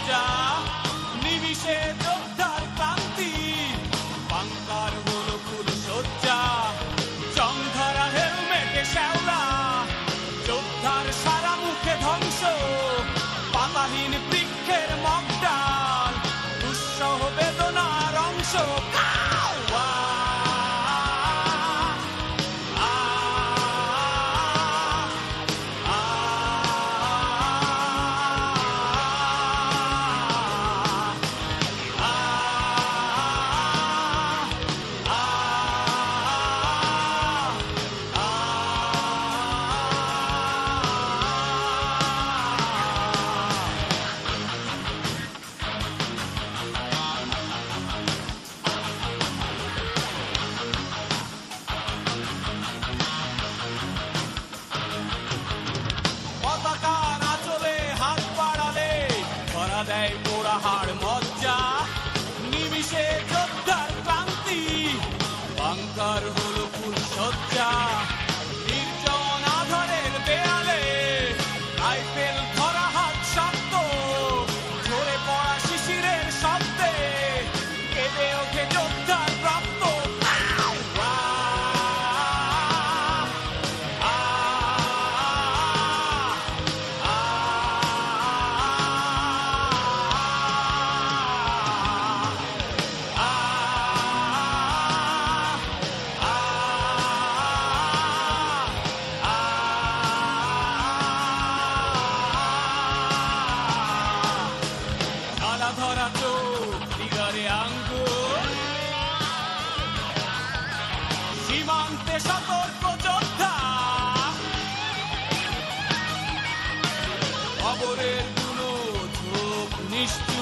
লজ্জা নিমিষে যোদ্ধার ক্রান্তি বাংকার হলো ফুল সজ্জা জং ধরা হেলমেটে শ্যাওলা যোদ্ধার সারা মুখে ধ্বংস পাতাহীন বৃক্ষের মগডাল দুঃসহ বেদনার অংশ দেয় পোড়া হাড় মজ্জা নিমিষে যোদ্ধার ক্লান্তি বাংকার হলো ফুল সজ্জা নির্জন আধারের দেয়ালে রাইফেল ধরা হাত শক্ত ঝরে পড়া শিশিরের শব্দে কেঁদে ওঠে যোদ্ধার প্রাপ্ত ধরা চোখ দিগারে আঙ্গুল সীমান্তে সতর্ক যোদ্ধা খবরের গুলো ঝোঁক নিশ্চয়